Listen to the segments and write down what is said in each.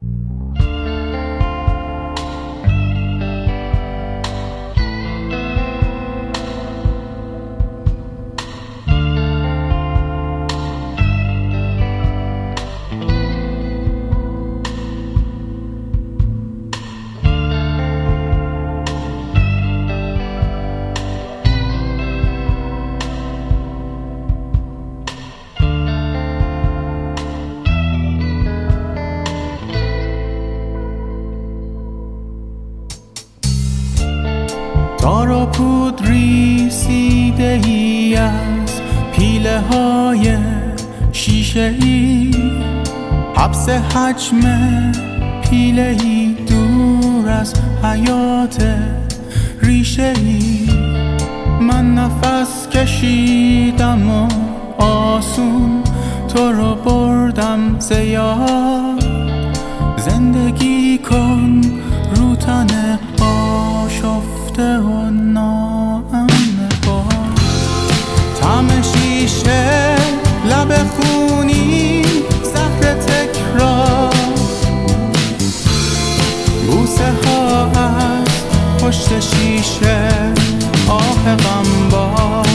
تار و پود ریسیده ای از پیله های شیشه ای، حبس حجم پیله ای دور از حیات ریشه ای. من نفس کشیدم و آسون تو رو بردم زیاد. زندگی کن رو تن آشفته و ناامن باد. طعم شیشه، لب خونی، زهر تکرار، بوسه ها از پشت شیشه، آه غمبار.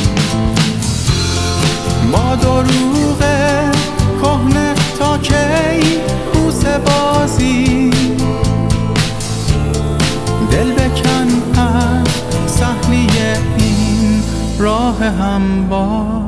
با دروغ کهنه تا کی بوسه بازی، دل بکن از صحنه این راه هموار.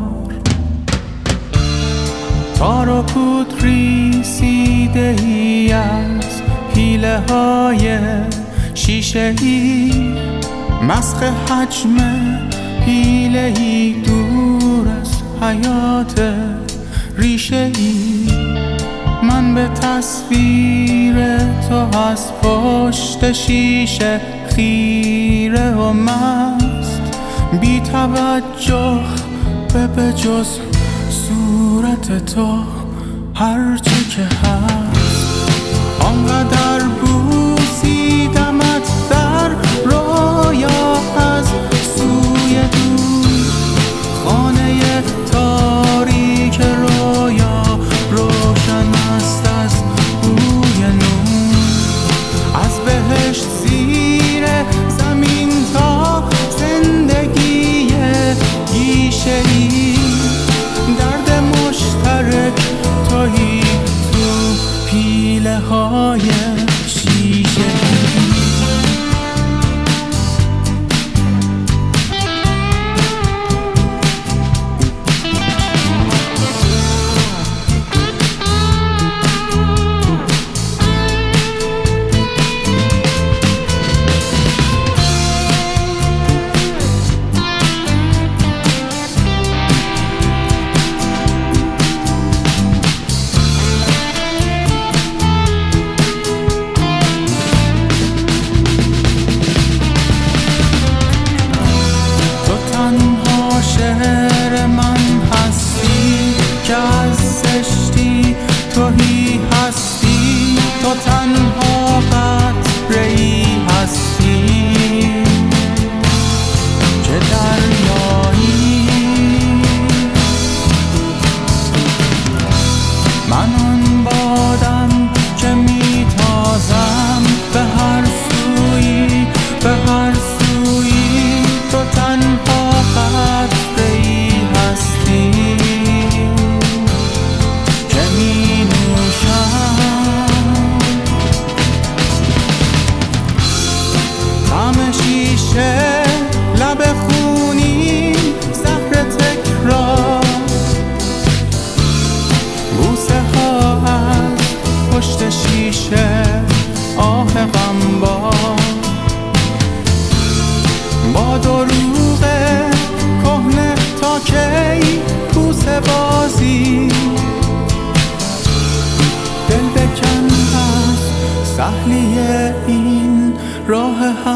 تار و پود ریسیده ای از پیله های شیشه ای، مسخ حجم پیله ای دور از حیات ریشه ای. من به تصویر تو از پشت شیشه خیره و مست، بی توجه به جز صورت تو هرچه که هست. آنقدر بوسیدمت در رویا از سوی دور، خانه تاریک رویا روشن است از بوی نور. از بهشت زیر زمین تا زندگی گیشه‌ای، درد مشترک تویی تو پیله های شیشه‌ای. شهر من هستی که از زشتی توهی هستی، تو تنها قطره‌ای هستی که دریایی. من آن بادم که میتازم به هر سویی، به هر سویی، تو تنها قطره‌ای هستی که می نوشم. طعم شیشه، لب خونی، زهر تکرار، بوسه ها از پشت شیشه، آه غمبار. با دروغ کهنه تا کی بوسه بازی، دل بکن از صحنه این راه